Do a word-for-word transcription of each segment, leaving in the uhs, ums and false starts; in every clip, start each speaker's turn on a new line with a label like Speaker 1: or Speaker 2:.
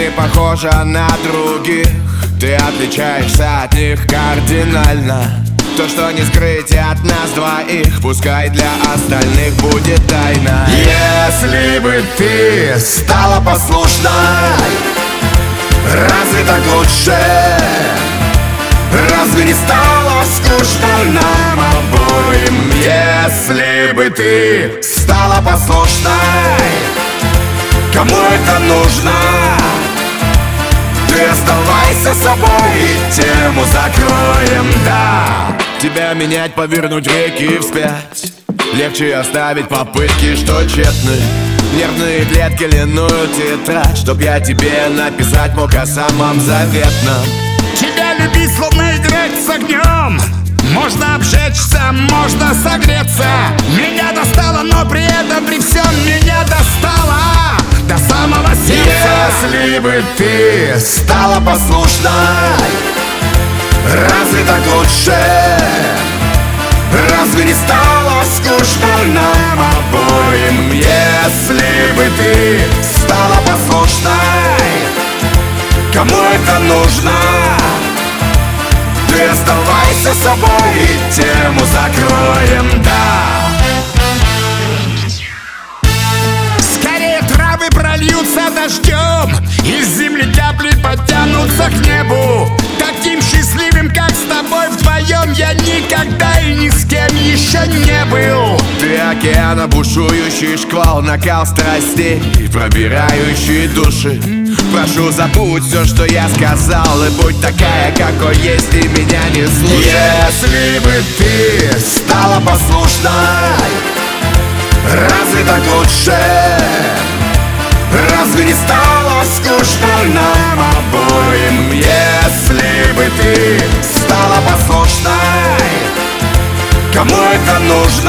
Speaker 1: не похожа на других. Ты отличаешься от них кардинально. То, что не скрыть от нас двоих, пускай для остальных будет тайна.
Speaker 2: Если бы ты стала послушной, разве так лучше? Разве не стало скучно нам обоим? Если бы ты стала послушной, кому это нужно? Ты оставайся собой и тему закроем, да.
Speaker 1: Тебя менять, повернуть реки вспять легче оставить попытки, что тщетны. Нервные клетки, ленную тетрадь, чтоб я тебе написать мог о самом заветном.
Speaker 2: Тебя любить, словно играть с огнем. Можно обжечься, можно согреться. Меня достало, но при этом при всем меня достало до самого сердца. Если бы ты стала послушной, разве так лучше? Разве не стало скучно нам обоим? Если бы ты стала послушной, кому это нужно? Ты оставайся собой и тему закроем, да. Скорее травы прольются дождем, из земли капли потянутся к небу. Таким счастливым, как с тобой вдвоем, я никогда и ни с кем еще не был.
Speaker 1: Ты океана, бушующий шквал, накал страстей, пробирающий души. Прошу, забудь все, что я сказал, и будь такая, какой есть, и меня не слушай.
Speaker 2: Если бы ты стала послушной, разве так лучше? Разве не стало скучно нам обоим? Если бы ты стала послушной, кому это нужно?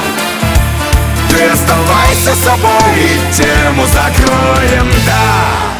Speaker 2: Ты оставайся собой и тему закроем, да.